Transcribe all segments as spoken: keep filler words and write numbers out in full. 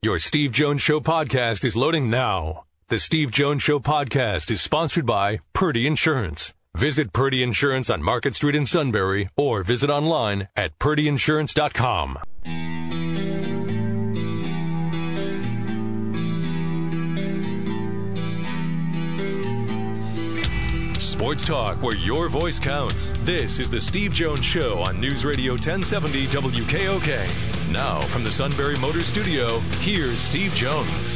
Your Steve Jones Show podcast is loading now. The Steve Jones Show podcast is sponsored by Purdy Insurance. Visit Purdy Insurance on Market Street in Sunbury or visit online at purdy insurance dot com. Sports talk where your voice counts. This is the Steve Jones Show on News Radio ten seventy W K O K. Now from the Sunbury Motor Studio, here's Steve Jones.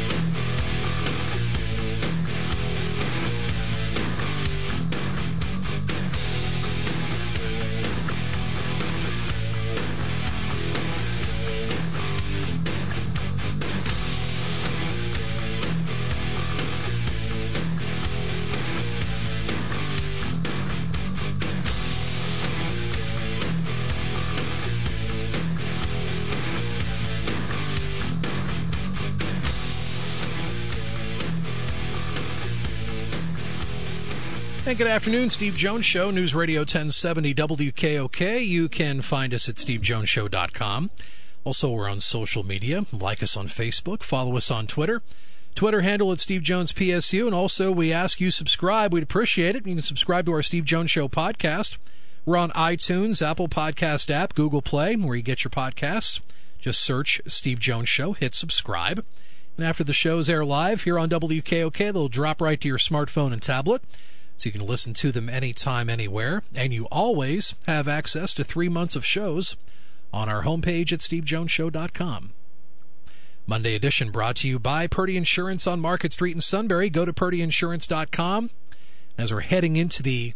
And good afternoon, Steve Jones Show, News Radio ten seventy W K O K. You can find us at steve jones show dot com. Also, we're on social media. Like us on Facebook. Follow us on Twitter. Twitter handle at Steve Jones P S U. And also, we ask you subscribe. We'd appreciate it. You can subscribe to our Steve Jones Show podcast. We're on iTunes, Apple Podcast app, Google Play, where you get your podcasts. Just search Steve Jones Show. Hit subscribe. And after the shows air live here on W K O K, they'll drop right to your smartphone and tablet. So you can listen to them anytime, anywhere. And you always have access to three months of shows on our homepage at steve jones show dot com. Monday edition brought to you by Purdy Insurance on Market Street in Sunbury. Go to purdy insurance dot com. As we're heading into the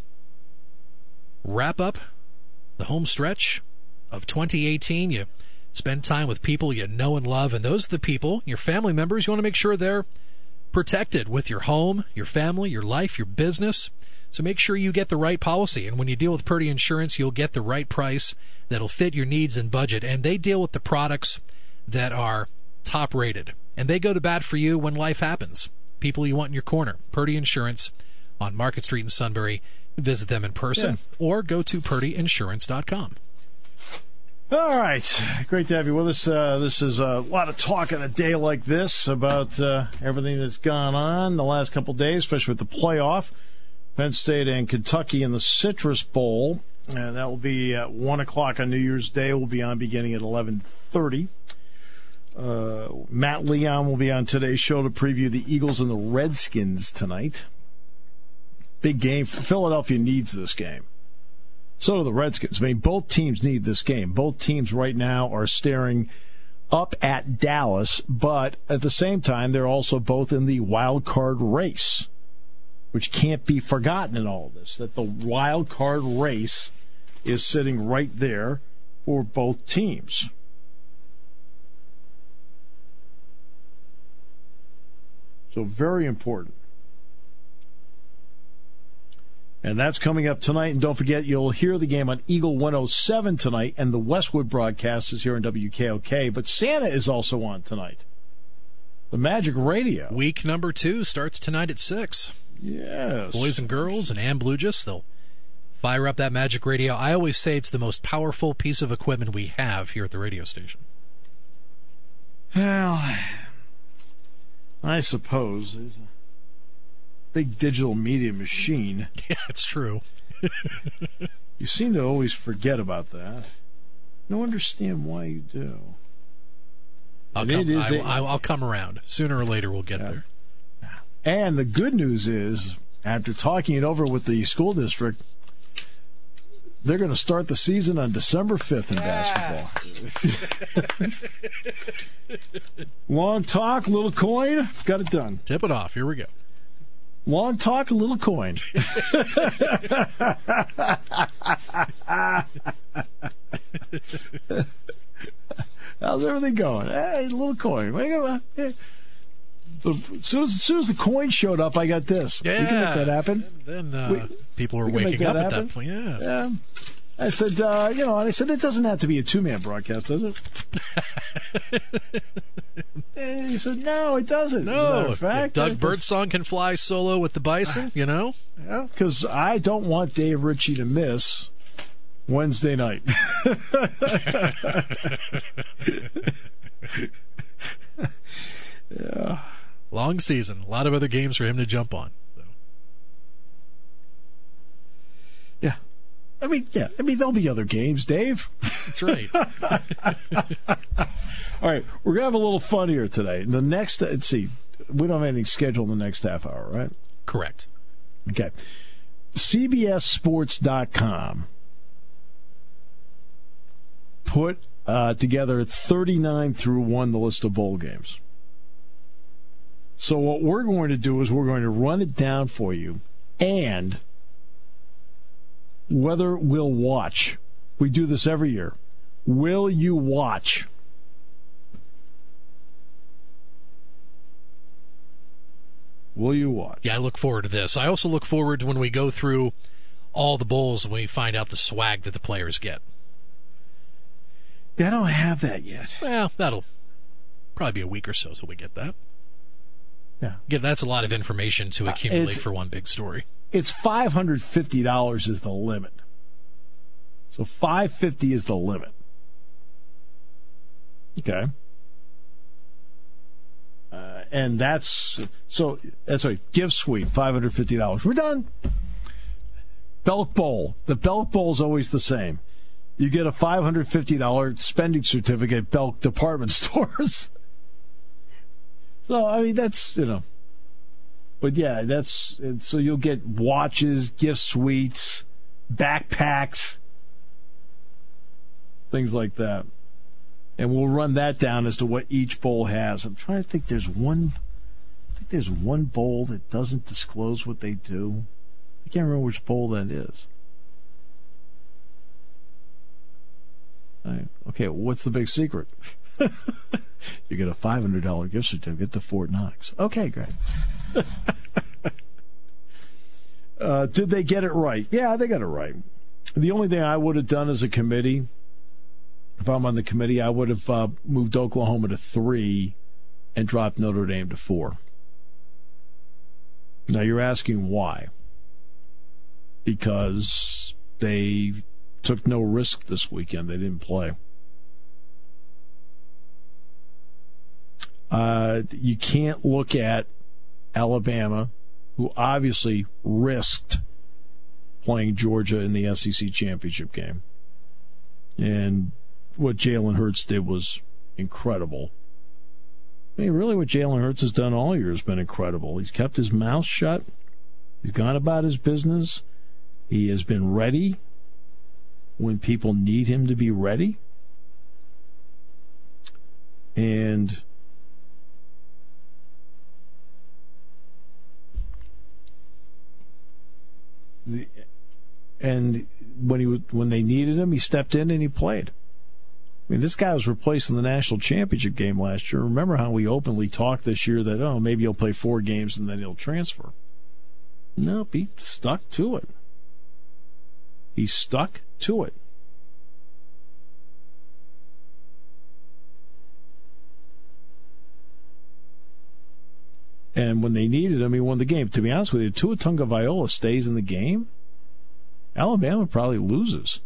wrap-up, the home stretch of twenty eighteen, you spend time with people you know and love, and those are the people, your family members, you want to make sure they're protected with your home, your family, your life, your business. So make sure you get the right policy. And when you deal with Purdy Insurance, you'll get the right price that'll fit your needs and budget. And they deal with the products that are top rated. And they go to bat for you when life happens. People you want in your corner. Purdy Insurance on Market Street in Sunbury. Visit them in person yeah. or go to purdy insurance dot com. All right. Great to have you with us. Uh, this is a lot of talk on a day like this about uh, everything that's gone on the last couple of days, especially with the playoff. Penn State and Kentucky in the Citrus Bowl. Uh, that will be at one o'clock on New Year's Day. We'll be on beginning at eleven thirty. Uh, Matt Leon will be on today's show to preview the Eagles and the Redskins tonight. Big game. Philadelphia needs this game. So do the Redskins. I mean, both teams need this game. Both teams right now are staring up at Dallas, but at the same time, they're also both in the wild card race, which can't be forgotten in all of this, that the wild card race is sitting right there for both teams. So very important. And that's coming up tonight. And don't forget, you'll hear the game on Eagle one oh seven tonight, and the Westwood broadcast is here on W K O K. But Santa is also on tonight. The Magic Radio. Week number two starts tonight at six. Yes. Boys and girls and Ann Blugis, they'll fire up that Magic Radio. I always say it's the most powerful piece of equipment we have here at the radio station. Well, I suppose there's a big digital media machine. Yeah, it's true. You seem to always forget about that. I don't understand why you do. I'll, come, I, a, I'll, I'll come around. Sooner or later we'll get yeah. there. And the good news is, after talking it over with the school district, they're going to start the season on December fifth in yes. basketball. Long talk, little coin. Got it done. Tip it off. Here we go. Long talk, a little coin. How's everything going? Hey, a little coin. Hey. As soon as, as soon as the coin showed up, I got this. Yeah. We can make that happen. Then uh, we, people were waking up happen. at that point. Yeah. yeah. I said, uh, you know, and I said, it doesn't have to be a two-man broadcast, does it? And he said, no, it doesn't. No, if, fact, if Doug Birdsong can fly solo with the Bison, you know? Yeah, because I don't want Dave Ritchie to miss Wednesday night. long season. A lot of other games for him to jump on. So. Yeah. I mean, yeah. I mean, there'll be other games, Dave. That's right. All right. We're going to have a little fun here today. The next, let's see, we don't have anything scheduled in the next half hour, right? Correct. Okay. C B S Sports dot com put uh, together thirty-nine through one, the list of bowl games. So what we're going to do is we're going to run it down for you, and whether we'll watch. We do this every year. Will you watch? Will you watch? Yeah, I look forward to this. I also look forward to when we go through all the bowls and we find out the swag that the players get. Yeah, I don't have that yet. Well, that'll probably be a week or so till we get that. Yeah. Again, that's a lot of information to accumulate it's, for one big story. It's five hundred fifty dollars is the limit. So five hundred fifty dollars is the limit. Okay. Uh, and that's, so, that's right, gift suite, five hundred fifty dollars. We're done. Belk Bowl. The Belk Bowl is always the same. You get a five hundred fifty dollars spending certificate at Belk department stores. So, I mean, that's, you know. But, yeah, that's, so you'll get watches, gift suites, backpacks, things like that. And we'll run that down as to what each bowl has. I'm trying to think there's one, I think there's one bowl that doesn't disclose what they do. I can't remember which bowl that is. Right. Okay, what's the big secret? You get a five hundred dollars gift certificate to Fort Knox. Okay, great. uh, did they get it right? Yeah, they got it right. The only thing I would have done as a committee, if I'm on the committee, I would have uh, moved Oklahoma to three and dropped Notre Dame to four. Now, you're asking why. Because they took no risk this weekend. They didn't play. Uh, you can't look at Alabama, who obviously risked playing Georgia in the S E C championship game. And what Jalen Hurts did was incredible. I mean, really what Jalen Hurts has done all year has been incredible. He's kept his mouth shut. He's gone about his business. He has been ready when people need him to be ready. And the, and when he when they needed him, he stepped in and he played. I mean, this guy was replacing the national championship game last year. Remember how we openly talked this year that, oh, maybe he'll play four games and then he'll transfer. Nope, he stuck to it. He stuck to it. And when they needed him, he won the game. To be honest with you, Tua Tagovailoa stays in the game, Alabama probably loses.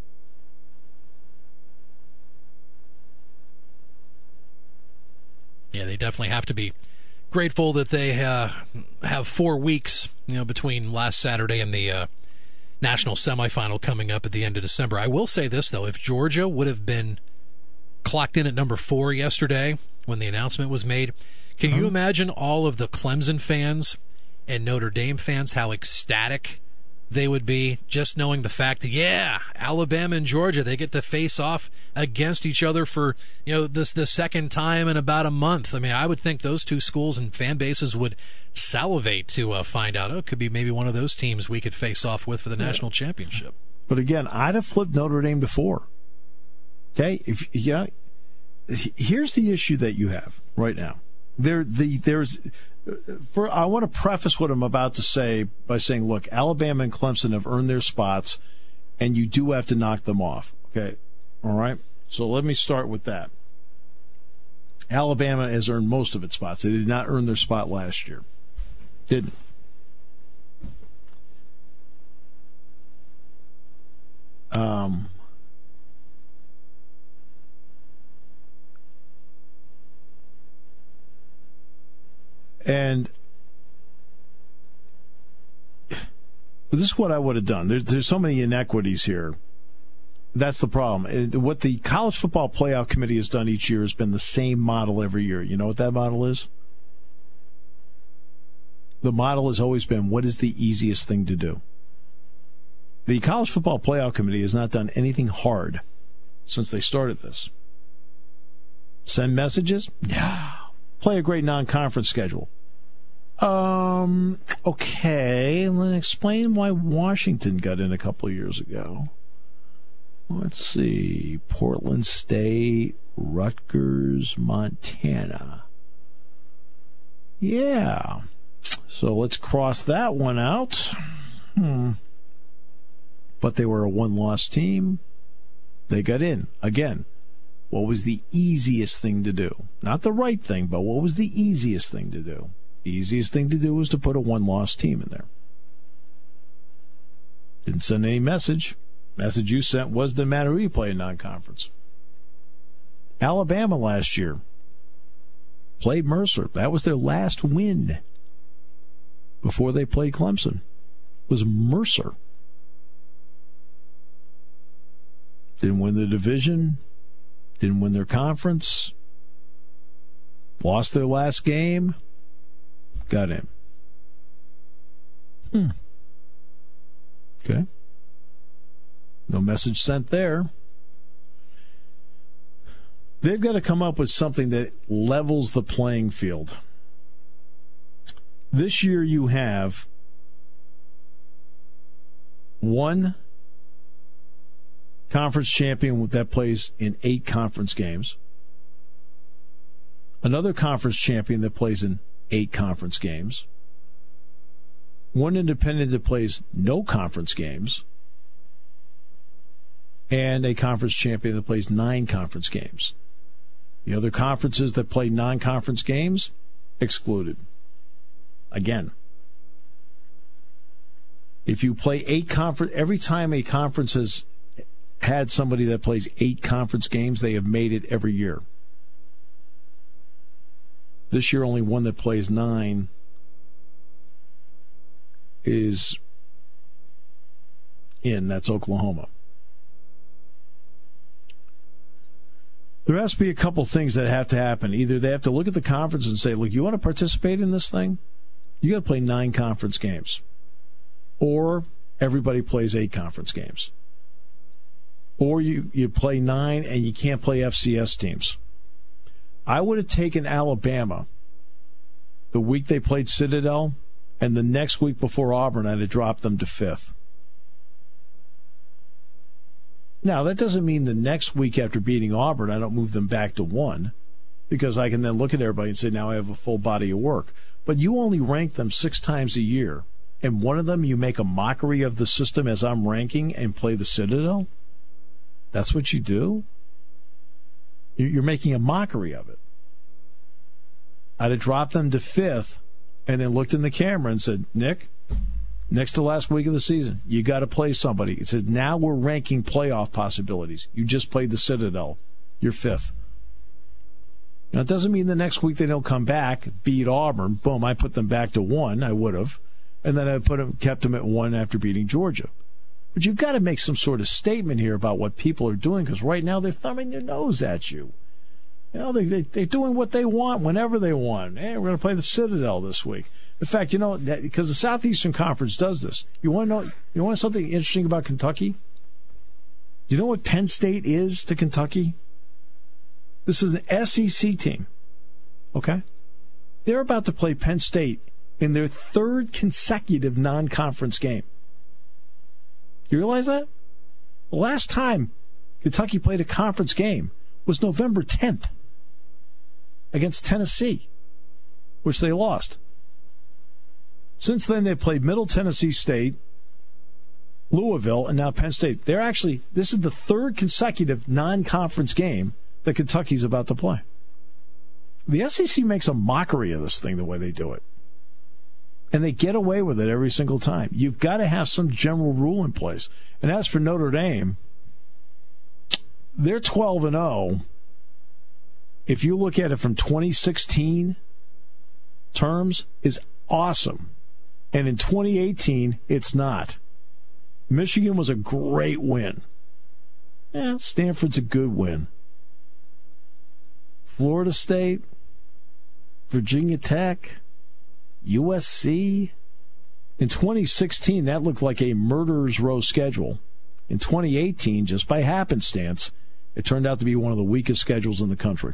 Yeah, they definitely have to be grateful that they uh, have four weeks, you know, between last Saturday and the uh, national semifinal coming up at the end of December. I will say this, though. If Georgia would have been clocked in at number four yesterday when the announcement was made, can you imagine all of the Clemson fans and Notre Dame fans, how ecstatic they would be just knowing the fact that, yeah, Alabama and Georgia, they get to face off against each other for, you know, this the second time in about a month. I mean, I would think those two schools and fan bases would salivate to uh, find out, oh, it could be maybe one of those teams we could face off with for the national championship. But again, I'd have flipped Notre Dame to four. Okay? If yeah, here's the issue that you have right now. There, the there's. For, I want to preface what I'm about to say by saying, look, Alabama and Clemson have earned their spots, and you do have to knock them off. Okay? All right? So let me start with that. Alabama has earned most of its spots. They did not earn their spot last year. Didn't. Um. And this is what I would have done. There's, there's so many inequities here. That's the problem. What the College Football Playoff Committee has done each year has been the same model every year. You know what that model is? The model has always been, what is the easiest thing to do? The College Football Playoff Committee has not done anything hard since they started this. Send messages? Yeah. Play a great non-conference schedule. Um, okay, let's explain why Washington got in a couple of years ago. Let's see. Portland State, Rutgers, Montana. Yeah. So let's cross that one out. Hmm. But they were a one-loss team. They got in. Again, what was the easiest thing to do? Not the right thing, but what was the easiest thing to do? The easiest thing to do was to put a one-loss team in there. Didn't send any message. Message you sent was, didn't matter who you play in non-conference. Alabama last year played Mercer. That was their last win before they played Clemson. It was Mercer. Didn't win the division. Didn't win their conference. Lost their last game. Got in. Hmm. Okay. No message sent there. They've got to come up with something that levels the playing field. This year you have one conference champion that plays in eight conference games, another conference champion that plays in eight conference games, one independent that plays no conference games, and a conference champion that plays nine conference games. The other conferences that play non-conference games, excluded. Again, if you play eight conference, every time a conference has had somebody that plays eight conference games, they have made it every year. This year, only one that plays nine is in. That's Oklahoma. There has to be a couple things that have to happen. Either they have to look at the conference and say, look, you want to participate in this thing? You got to play nine conference games. Or everybody plays eight conference games. Or you, you play nine and you can't play F C S teams. I would have taken Alabama the week they played Citadel, and the next week before Auburn, I'd have dropped them to fifth. Now, that doesn't mean the next week after beating Auburn, I don't move them back to one, because I can then look at everybody and say, now I have a full body of work. But you only rank them six times a year, and one of them you make a mockery of the system as I'm ranking and play the Citadel? That's what you do? You're making a mockery of it. I'd have dropped them to fifth and then looked in the camera and said, Nick, next to last week of the season, you got to play somebody. It says, now we're ranking playoff possibilities. You just played the Citadel. You're fifth. Now, it doesn't mean the next week they don't come back, beat Auburn. Boom, I put them back to one. I would have. And then I put them, kept them at one after beating Georgia. But you've got to make some sort of statement here about what people are doing, because right now they're thumbing their nose at you. You know, they, they, they're doing what they want whenever they want. Hey, we're going to play the Citadel this week. In fact, you know, because the Southeastern Conference does this. You want to know? You want something interesting about Kentucky? Do you know what Penn State is to Kentucky? This is an S E C team. Okay? They're about to play Penn State in their third consecutive non-conference game. You realize that? The last time Kentucky played a conference game was November tenth against Tennessee, which they lost. Since then, they've played Middle Tennessee State, Louisville, and now Penn State. They're actually, this is the third consecutive non-conference game that Kentucky's about to play. The S E C makes a mockery of this thing the way they do it. And they get away with it every single time. You've got to have some general rule in place. And as for Notre Dame, they're twelve and oh. If you look at it from twenty sixteen terms is awesome. And in twenty eighteen, it's not. Michigan was a great win. Yeah, Stanford's a good win. Florida State, Virginia Tech, U S C. In twenty sixteen, that looked like a murderer's row schedule. In twenty eighteen, just by happenstance, it turned out to be one of the weakest schedules in the country.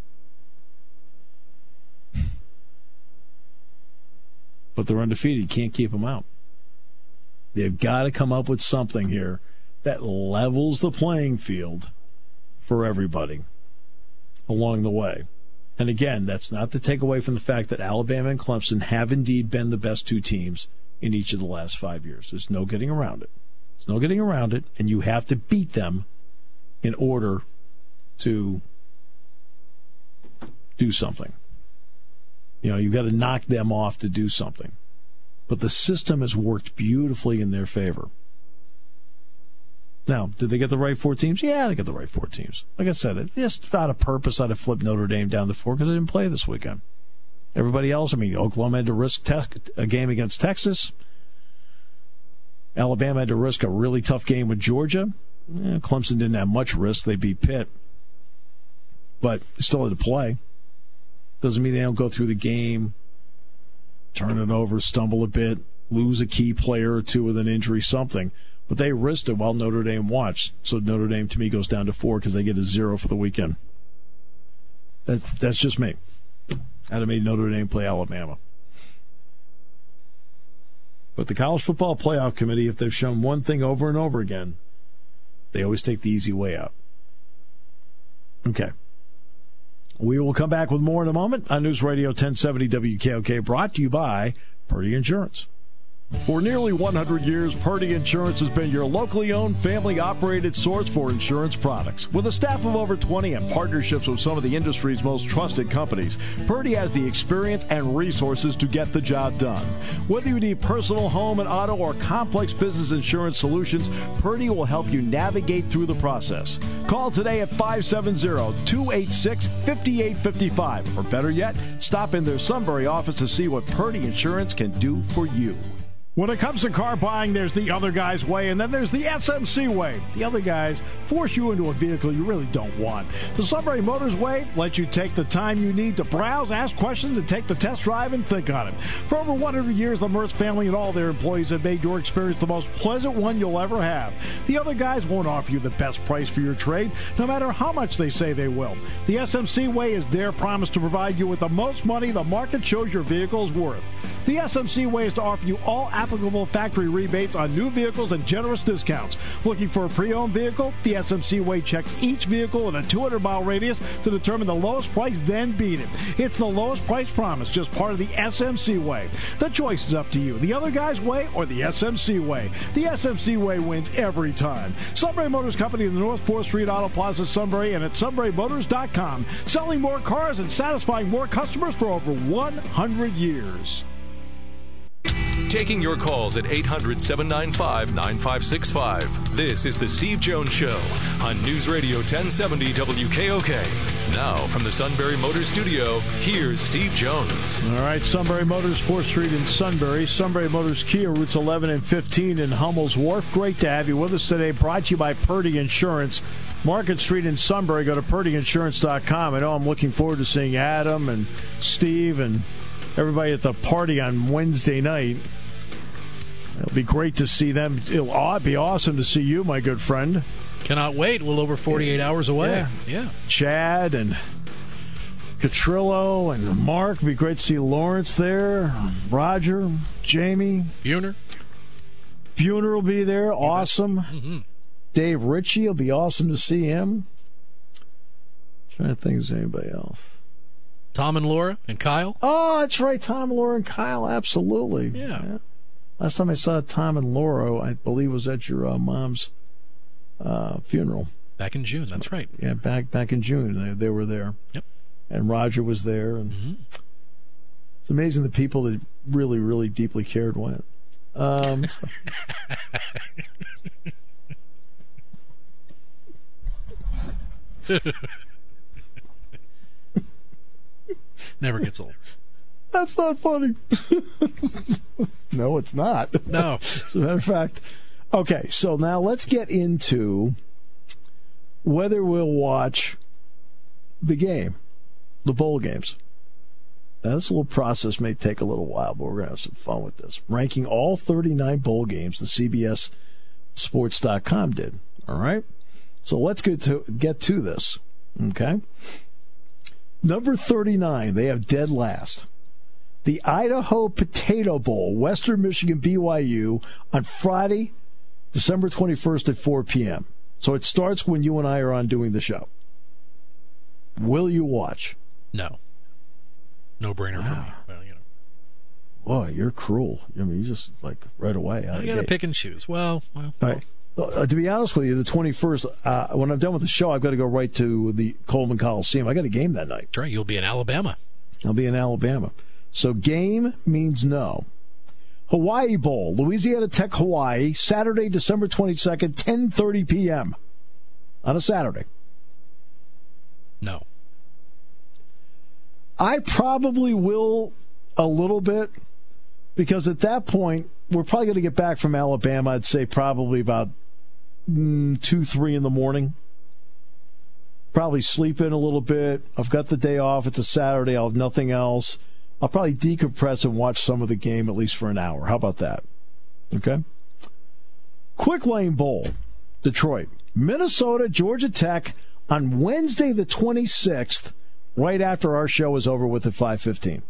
But they're undefeated. You can't keep them out. They've got to come up with something here that levels the playing field for everybody along the way. And again, that's not to take away from the fact that Alabama and Clemson have indeed been the best two teams in each of the last five years. There's no getting around it. There's no getting around it, and you have to beat them in order to do something. You know, you've got to knock them off to do something. But the system has worked beautifully in their favor. Now, did they get the right four teams? Yeah, they got the right four teams. Like I said, just out of purpose, I'd have flipped Notre Dame down to four because they didn't play this weekend. Everybody else, I mean, Oklahoma had to risk te- a game against Texas. Alabama had to risk a really tough game with Georgia. Eh, Clemson didn't have much risk. They beat Pitt. But still had to play. Doesn't mean they don't go through the game, turn it over, stumble a bit, lose a key player or two with an injury, something. But they risked it while Notre Dame watched. So Notre Dame, to me, goes down to four because they get a zero for the weekend. That, that's just me. I'd have made Notre Dame play Alabama. But the College Football Playoff Committee, if they've shown one thing over and over again, they always take the easy way out. Okay. We will come back with more in a moment on News Radio ten seventy W K O K, brought to you by Purdy Insurance. For nearly one hundred years, Purdy Insurance has been your locally owned, family-operated source for insurance products. With a staff of over twenty and partnerships with some of the industry's most trusted companies, Purdy has the experience and resources to get the job done. Whether you need personal, home, and auto, or complex business insurance solutions, Purdy will help you navigate through the process. Call today at five seven zero, two eight six, five eight five five, or better yet, stop in their Sunbury office to see what Purdy Insurance can do for you. When it comes to car buying, there's the other guy's way, and then there's the S M C way. The other guys force you into a vehicle you really don't want. The Sunbury Motors way lets you take the time you need to browse, ask questions, and take the test drive and think on it. For over one hundred years, the Mertz family and all their employees have made your experience the most pleasant one you'll ever have. The other guys won't offer you the best price for your trade, no matter how much they say they will. The S M C way is their promise to provide you with the most money the market shows your vehicle is worth. The S M C way is to offer you all applicable factory rebates on new vehicles and generous discounts. Looking for a pre-owned vehicle? The S M C way checks each vehicle in a two hundred mile radius to determine the lowest price, then beat it. It's the lowest price promise, just part of the S M C way. The choice is up to you. The other guy's way or the S M C way. The S M C way wins every time. Sunbury Motors Company in the North fourth Street Auto Plaza, Sunbury, and at sunbury motors dot com. Selling more cars and satisfying more customers for over one hundred years. Taking your calls at eight hundred, seven nine five, nine five six five. This is The Steve Jones Show on News Radio ten seventy W K O K. Now, from the Sunbury Motors Studio, here's Steve Jones. All right, Sunbury Motors, fourth Street in Sunbury. Sunbury Motors Kia, routes eleven and fifteen in Hummel's Wharf. Great to have you with us today. Brought to you by Purdy Insurance. Market Street in Sunbury. Go to purdy insurance dot com. I know I'm looking forward to seeing Adam and Steve and everybody at the party on Wednesday night. It'll be great to see them. It'll be awesome to see you, my good friend. Cannot wait. A little over forty-eight hours away. Yeah. yeah. Chad and Catrillo and Mark. It'll be great to see Lawrence there. Roger, Jamie. Buhner. Buhner will be there. Awesome. Mm-hmm. Dave Ritchie. It'll be awesome to see him. I'm trying to think of anybody else. Tom and Laura and Kyle. Oh, that's right. Tom, Laura, and Kyle. Absolutely. Yeah. yeah. Last time I saw Tom and Laura, I believe, was at your uh, mom's uh, funeral. Back in June. That's right. Yeah, back back in June. They, they were there. Yep. And Roger was there. And mm-hmm. It's amazing the people that really, really deeply cared went. Um, Never gets old. That's not funny. No, it's not. No. As a matter of fact. Okay, so now let's get into whether we'll watch the game, the bowl games. Now, this little process may take a little while, but we're going to have some fun with this. Ranking all thirty-nine bowl games the C B S Sports dot com did. All right? So let's get to, get to this. Okay? Number thirty-nine, they have dead last. The Idaho Potato Bowl, Western Michigan B Y U, on Friday, December twenty-first at four p.m. So it starts when you and I are on doing the show. Will you watch? No. No brainer Wow. for me. Well, you know. Boy, you're cruel. I mean, you just, like, right away. I got to pick and choose. Well, well. All right. Uh, to be honest with you, the twenty-first, uh, when I'm done with the show, I've got to go right to the Coleman Coliseum. I got a game that night. That's right. You'll be in Alabama. I'll be in Alabama. So game means no. Hawaii Bowl, Louisiana Tech, Hawaii, Saturday, December twenty-second, ten thirty p.m. on a Saturday. No. I probably will a little bit, because at that point, we're probably going to get back from Alabama, I'd say probably about mm, two, three in the morning. Probably sleep in a little bit. I've got the day off. It's a Saturday. I'll have nothing else. I'll probably decompress and watch some of the game at least for an hour. How about that? Okay. Quick Lane Bowl, Detroit. Minnesota, Georgia Tech on Wednesday the twenty-sixth, right after our show is over with at five fifteen.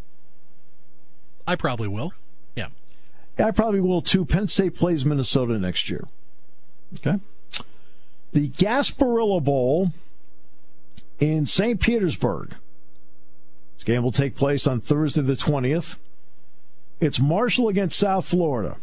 I probably will. Yeah. I probably will too. Penn State plays Minnesota next year. Okay. The Gasparilla Bowl in Saint Petersburg. This game will take place on Thursday the twentieth. It's Marshall against South Florida.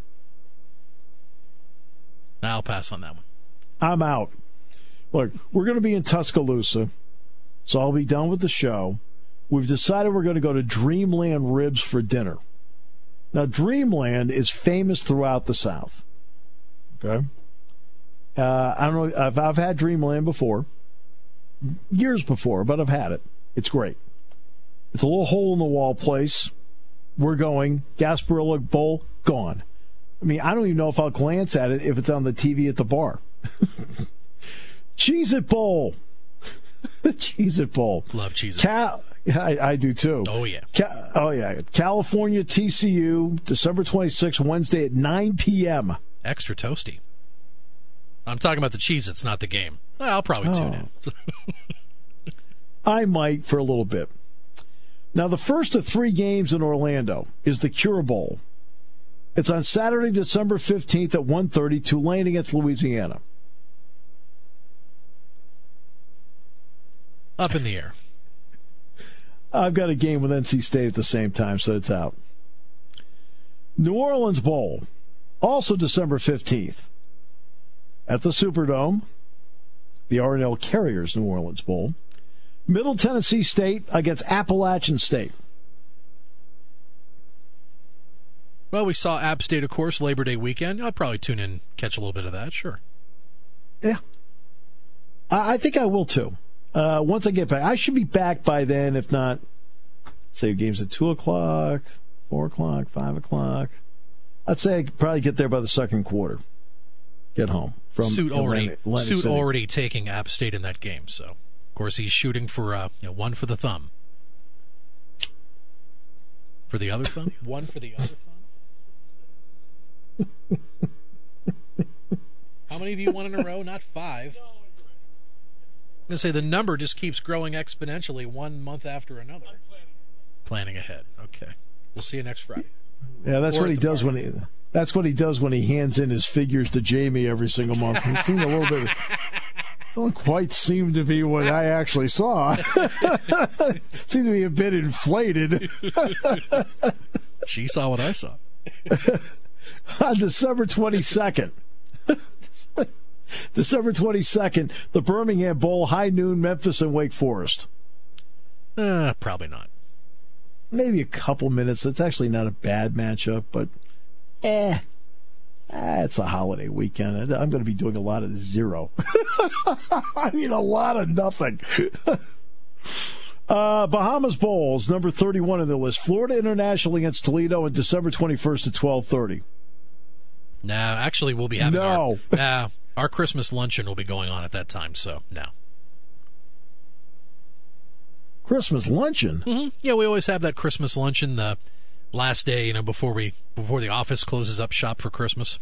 I'll pass on that one. I'm out. Look, we're going to be in Tuscaloosa, so I'll be done with the show. We've decided we're going to go to Dreamland Ribs for dinner. Now, Dreamland is famous throughout the South. Okay? Uh, I don't know. I've, I've had Dreamland before. Years before, but I've had it. It's great. It's a little hole-in-the-wall place. We're going. Gasparilla Bowl, gone. I mean, I don't even know if I'll glance at it if it's on the T V at the bar. Cheez-It Bowl. Cheez-It Bowl. Love Cheez-It. Cal- I, I do, too. Oh, yeah. Ca- oh, yeah. California T C U, December twenty-sixth, Wednesday at nine p.m. Extra toasty. I'm talking about the Cheez-Its, not the game. I'll probably tune in. I might for a little bit. Now, the first of three games in Orlando is the Cure Bowl. It's on Saturday, December fifteenth at one thirty, Tulane against Louisiana. Up in the air. I've got a game with N C State at the same time, so it's out. New Orleans Bowl, also December fifteenth, at the Superdome, the R and L Carriers New Orleans Bowl. Middle Tennessee State against Appalachian State. Well, we saw App State, of course, Labor Day weekend. I'll probably tune in, catch a little bit of that, sure. Yeah. I, I think I will, too. Uh, once I get back. I should be back by then, if not, say, games at two o'clock, four o'clock, five o'clock. I'd say I could probably get there by the second quarter. Get home. From Suit already, Atlantic, Atlantic Suit City. already taking App State in that game, so... Of course, he's shooting for uh, you know, one for the thumb. For the other thumb? One for the other thumb? How many of you won in a row? Not five. I'm going to say the number just keeps growing exponentially one month after another. Planning ahead. Okay. We'll see you next Friday. Yeah, that's Or what he at the does bar. when he. That's what he does when he hands in his figures to Jamie every single month. He seemed a little bit. Don't quite seem to be what I actually saw. Seemed to be a bit inflated. She saw what I saw. On December twenty-second. December twenty-second, the Birmingham Bowl, high noon, Memphis and Wake Forest. Uh, probably not. Maybe a couple minutes. It's actually not a bad matchup, but eh. Ah, it's a holiday weekend. I'm going to be doing a lot of zero. I mean, a lot of nothing. Uh, Bahamas Bowls, number thirty-one on the list. Florida International against Toledo on December twenty-first at twelve thirty. No, actually, we'll be having no. our, nah, our Christmas luncheon will be going on at that time, so no. Christmas luncheon? Mm-hmm. Yeah, we always have that Christmas luncheon the last day, you know, before we before the office closes up shop for Christmas.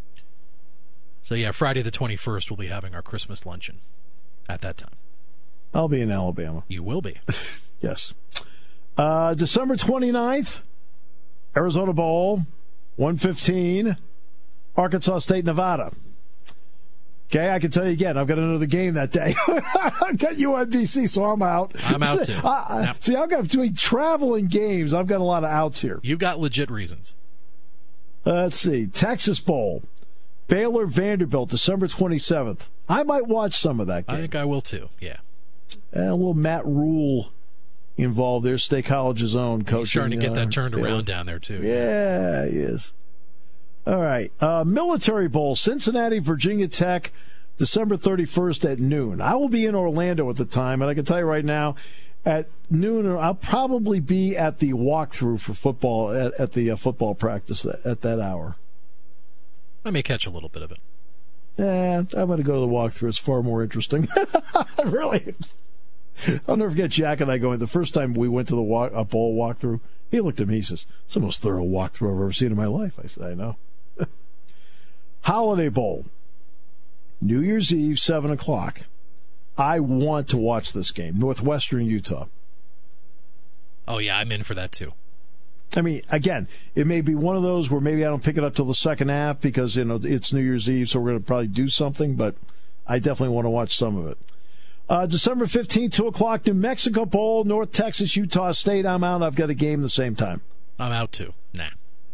So, yeah, Friday the twenty-first, we'll be having our Christmas luncheon at that time. I'll be in Alabama. You will be. Yes. Uh, December twenty-ninth, Arizona Bowl, one fifteen, Arkansas State, Nevada. Okay, I can tell you again, I've got another game that day. I've got U M B C, so I'm out. I'm out, too. I, yep. See, I've got between traveling games, I've got a lot of outs here. You've got legit reasons. Uh, let's see. Texas Bowl, Baylor Vanderbilt, December twenty-seventh. I might watch some of that game. I think I will, too, yeah. And a little Matt Rule involved there, State College's own coach. He's starting to get uh, that turned Baylor. around down there, too. Yeah, he is. All right. Uh, Military Bowl, Cincinnati, Virginia Tech, December thirty-first at noon. I will be in Orlando at the time, and I can tell you right now, at noon, I'll probably be at the walkthrough for football, at, at the uh, football practice that, at that hour. I may catch a little bit of it. Yeah, I'm going to go to the walkthrough. It's far more interesting. Really. I'll never forget Jack and I going, the first time we went to the walk, a bowl walkthrough, he looked at me, he says, it's the most thorough walkthrough I've ever seen in my life. I said, I know. Holiday Bowl, New Year's Eve, seven o'clock. I want to watch this game, Northwestern, Utah. Oh, yeah, I'm in for that, too. I mean, again, it may be one of those where maybe I don't pick it up till the second half because, you know, it's New Year's Eve, so we're going to probably do something, but I definitely want to watch some of it. Uh, December fifteenth, two o'clock, New Mexico Bowl, North Texas, Utah State. I'm out. I've got a game the same time. I'm out, too. Nah.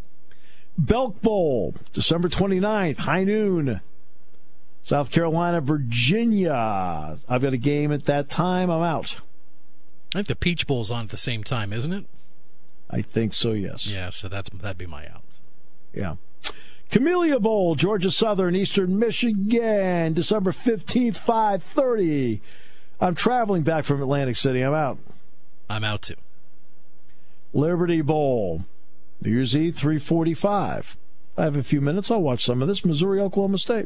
Belk Bowl, December twenty-ninth, high noon. South Carolina, Virginia. I've got a game at that time. I'm out. I think the Peach Bowl's on at the same time, isn't it? I think so, yes. Yeah, so that's that'd be my out. Yeah. Camellia Bowl, Georgia Southern, Eastern Michigan, December fifteenth, five thirty. I'm traveling back from Atlantic City. I'm out. I'm out, too. Liberty Bowl, New Year's Eve, three forty-five. I have a few minutes. I'll watch some of this. Missouri, Oklahoma State.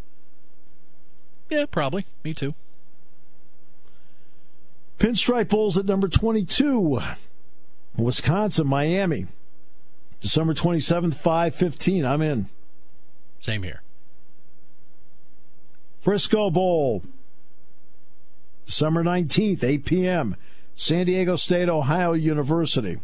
Yeah, probably. Me too. Pinstripe Bowls at number twenty-two. Wisconsin, Miami. December twenty-seventh, five fifteen. I'm in. Same here. Frisco Bowl. December nineteenth, eight p.m. San Diego State, Ohio University.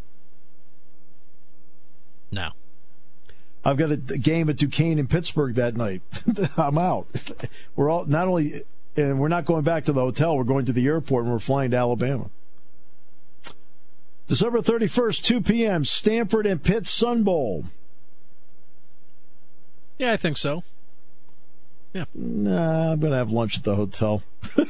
No. I've got a game at Duquesne in Pittsburgh that night. I'm out. We're all not only, and we're not going back to the hotel. We're going to the airport and we're flying to Alabama. December thirty-first, two p.m. Stanford and Pitt Sun Bowl. Yeah, I think so. Yeah. Nah, I'm going to have lunch at the hotel.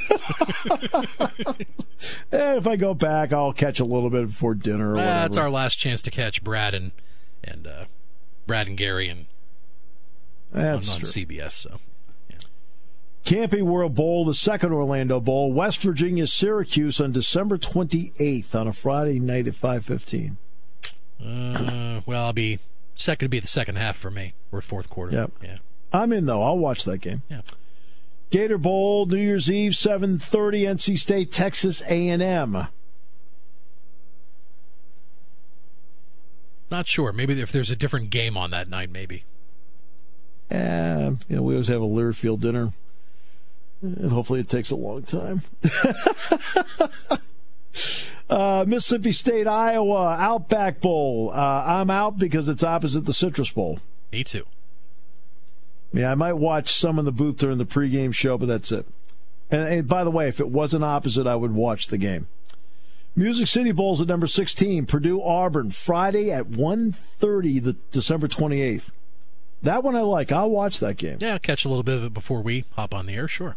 And if I go back, I'll catch a little bit before dinner or uh, whatever. That's our last chance to catch Brad and and uh, Brad and Gary and that's on, on true. C B S. So, yeah. Camping World Bowl, the second Orlando Bowl, West Virginia, Syracuse on December twenty-eighth on a Friday night at five fifteen. Uh, well, I'll be second to be the second half for me. We're fourth quarter. Yep. Yeah. I'm in, though. I'll watch that game. Yeah. Gator Bowl, New Year's Eve, seven thirty, N C State, Texas A and M. Not sure. Maybe if there's a different game on that night, maybe. Uh, you know, we always have a Learfield dinner. And hopefully it takes a long time. uh, Mississippi State, Iowa, Outback Bowl. Uh, I'm out because it's opposite the Citrus Bowl. Me too. Yeah, I might watch some in the booth during the pregame show, but that's it. And, and by the way, if it wasn't opposite, I would watch the game. Music City Bowl's at number sixteen, Purdue Auburn, Friday at one thirty, the December twenty-eighth. That one I like. I'll watch that game. Yeah, I'll catch a little bit of it before we hop on the air, sure.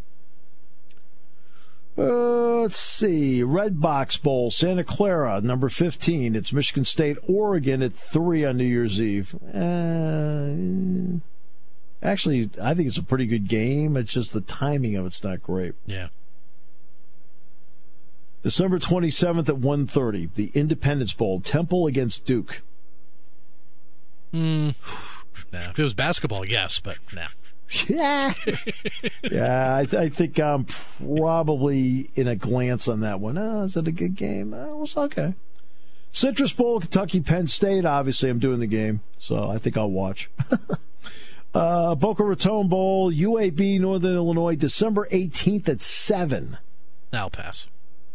Uh, let's see. Red Box Bowl, Santa Clara, number fifteen. It's Michigan State, Oregon at three on New Year's Eve. Uh, actually, I think it's a pretty good game. It's just the timing of it's not great. Yeah. December twenty-seventh at one thirty, the Independence Bowl, Temple against Duke. Mm. Nah, if it was basketball, yes, but nah. Yeah, yeah. I, th- I think I'm probably in a glance on that one. Oh, is it a good game? Oh, it's okay. Citrus Bowl, Kentucky, Penn State. Obviously, I'm doing the game, so I think I'll watch. uh, Boca Raton Bowl, U A B, Northern Illinois, December eighteenth at seven. I'll pass.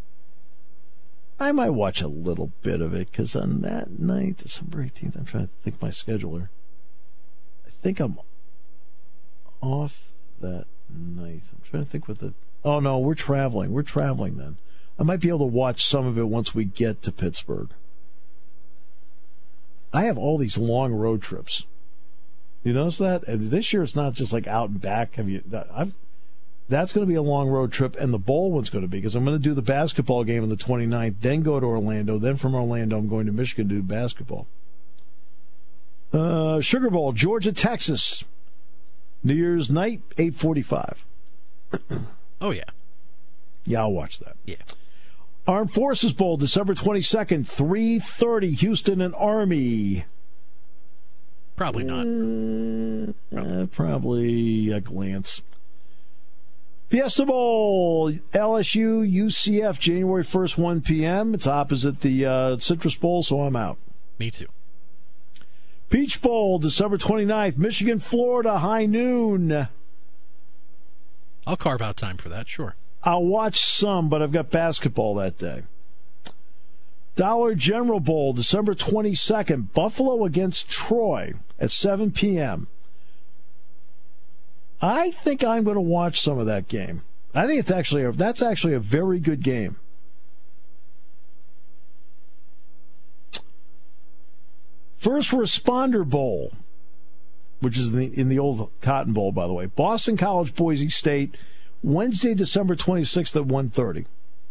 I might watch a little bit of it because on that night, December eighteenth, I'm trying to think my scheduler. I think I'm off that night. I'm trying to think what the... Oh, no, we're traveling. We're traveling then. I might be able to watch some of it once we get to Pittsburgh. I have all these long road trips. You notice that? And this year it's not just like out and back. Have you? I've, that's going to be a long road trip, and the bowl one's going to be because I'm going to do the basketball game on the twenty-ninth, then go to Orlando, then from Orlando I'm going to Michigan to do basketball. Uh, Sugar Bowl, Georgia, Texas. New Year's night, eight forty-five. Oh, yeah. Yeah, I'll watch that. Yeah. Armed Forces Bowl, December twenty-second, three thirty, Houston and Army. Probably not. Uh, probably. Uh, probably a glance. Fiesta Bowl, L S U, U C F, January first, one p.m. It's opposite the uh, Citrus Bowl, so I'm out. Me too. Peach Bowl, December twenty-ninth, Michigan, Florida, high noon. I'll carve out time for that, sure. I'll watch some, but I've got basketball that day. Dollar General Bowl, December twenty-second, Buffalo against Troy at seven p.m. I think I'm going to watch some of that game. I think it's actually a, that's actually a very good game. First Responder Bowl, which is in the, in the old Cotton Bowl, by the way. Boston College, Boise State, Wednesday, December twenty-sixth at one thirty.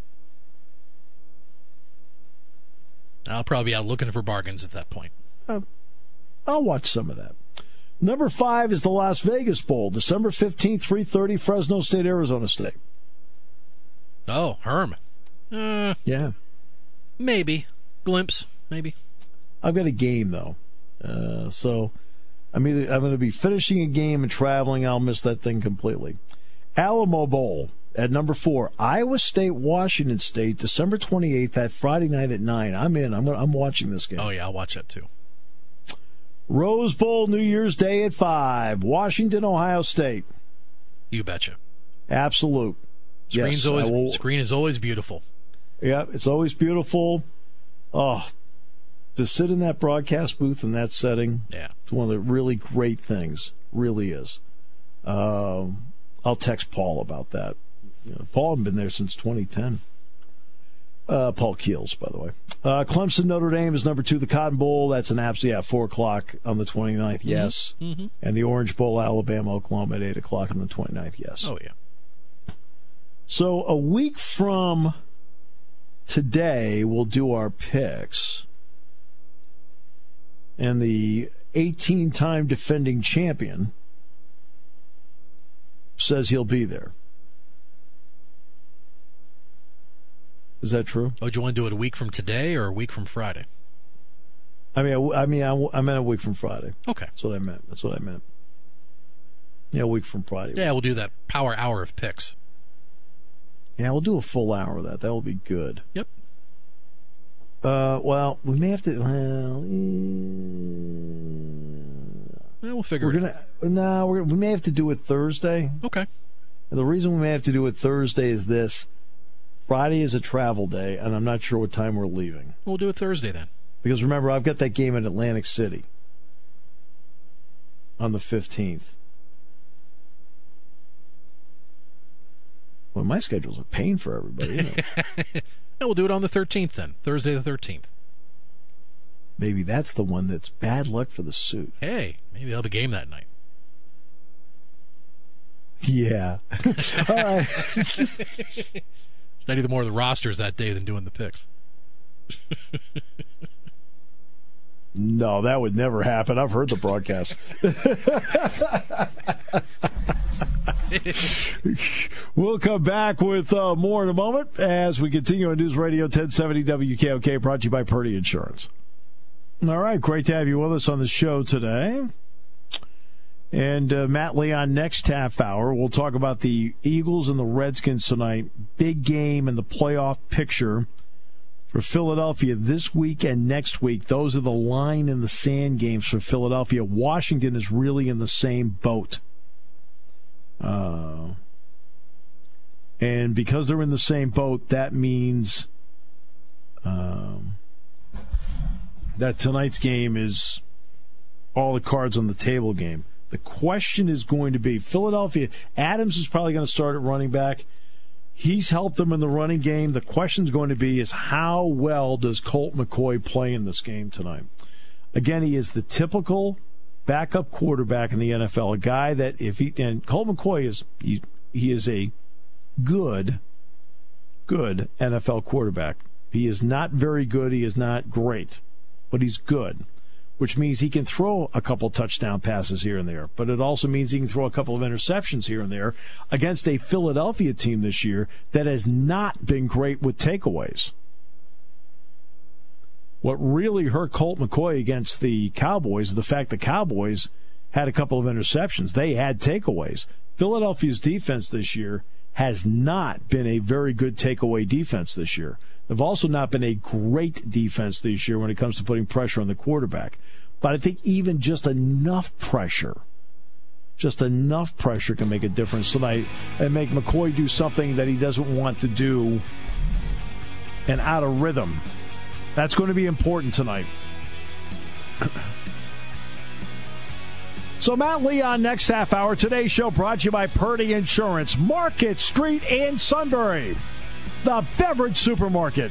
I'll probably be out looking for bargains at that point. Uh, I'll watch some of that. Number five is the Las Vegas Bowl, December fifteenth, three thirty, Fresno State, Arizona State. Oh, Herm. Uh, yeah. Maybe. Glimpse, maybe. I've got a game, though. Uh, so I'm either I'm going to be finishing a game and traveling. I'll miss that thing completely. Alamo Bowl at number four. Iowa State, Washington State, December twenty-eighth, that Friday night at nine. I'm in. I'm gonna, I'm watching this game. Oh, yeah, I'll watch that, too. Rose Bowl, New Year's Day at five. Washington, Ohio State. You betcha. Absolute. Screen's yes, always, will, screen is always beautiful. Yeah, it's always beautiful. Oh, to sit in that broadcast booth in that setting, yeah, it's one of the really great things. Really is. Um, I'll text Paul about that. You know, Paul hasn't been there since twenty ten. Uh, Paul Keels, by the way. Uh, Clemson, Notre Dame is number two. The Cotton Bowl, that's an abs. Yeah, four o'clock on the twenty-ninth, mm-hmm. yes. Mm-hmm. And the Orange Bowl, Alabama, Oklahoma at eight o'clock on the twenty-ninth, yes. Oh, yeah. So a week from today, we'll do our picks. And the eighteen-time defending champion says he'll be there. Is that true? Oh, do you want to do it a week from today or a week from Friday? I mean, I, I mean, I, I meant a week from Friday. Okay, that's what I meant. That's what I meant. Yeah, a week from Friday. Yeah, we'll do that power hour of picks. Yeah, we'll do a full hour of that. That will be good. Yep. Uh, well, we may have to. Well, yeah, we'll figure. We're it gonna. Out. No, we're, we may have to do it Thursday. Okay. And the reason we may have to do it Thursday is this: Friday is a travel day, and I'm not sure what time we're leaving. We'll do it Thursday then. Because remember, I've got that game in Atlantic City on the fifteenth. Well, my schedule's a pain for everybody, isn't it? No, we'll do it on the thirteenth then. Thursday the thirteenth. Maybe that's the one that's bad luck for the suit. Hey, maybe they'll have a game that night. Yeah. All right. Study the more of the rosters that day than doing the picks. No, that would never happen. I've heard the broadcast. We'll come back with uh, more in a moment as we continue on News Radio ten seventy W K O K, brought to you by Purdy Insurance. All right, great to have you with us on the show today. And uh, Matt Leon, next half hour, we'll talk about the Eagles and the Redskins tonight. Big game in the playoff picture for Philadelphia this week and next week. Those are the line in the sand games for Philadelphia. Washington is really in the same boat. Uh, and because they're in the same boat, that means um, that tonight's game is all the cards on the table game. The question is going to be, Philadelphia, Adams is probably going to start at running back. He's helped them in the running game. The question is going to be is how well does Colt McCoy play in this game tonight? Again, he is the typical backup quarterback in the N F L, a guy that if he, and Colt McCoy is, he, he is a good, good N F L quarterback. He is not very good. He is not great, but he's good, which means he can throw a couple touchdown passes here and there. But it also means he can throw a couple of interceptions here and there against a Philadelphia team this year that has not been great with takeaways. What really hurt Colt McCoy against the Cowboys is the fact the Cowboys had a couple of interceptions. They had takeaways. Philadelphia's defense this year has not been a very good takeaway defense this year. They've also not been a great defense this year when it comes to putting pressure on the quarterback. But I think even just enough pressure, just enough pressure can make a difference tonight and make McCoy do something that he doesn't want to do and out of rhythm. That's going to be important tonight. So Matt Leon, next half hour. Today's show brought to you by Purdy Insurance, Market Street in Sunbury, the beverage supermarket.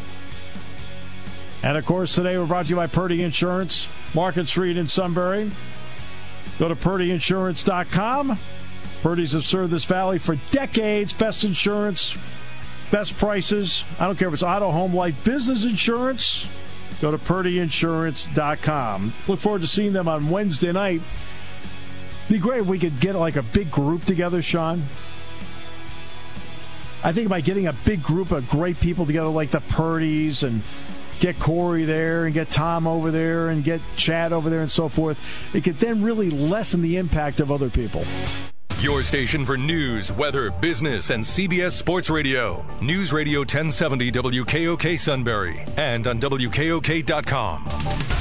And, of course, today we're brought to you by Purdy Insurance, Market Street in Sunbury. Go to Purdy Insurance dot com. Purdy's have served this valley for decades. Best insurance, best prices. I don't care if it's auto, home, life, business insurance. Go to Purdy Insurance dot com. Look forward to seeing them on Wednesday night. Be great if we could get like a big group together, Sean. I think by getting a big group of great people together like the Purdys and get Corey there and get Tom over there and get Chad over there and so forth, it could then really lessen the impact of other people. Your station for news, weather, business, and C B S Sports Radio. News Radio ten seventy W K O K Sunbury and on W K O K dot com.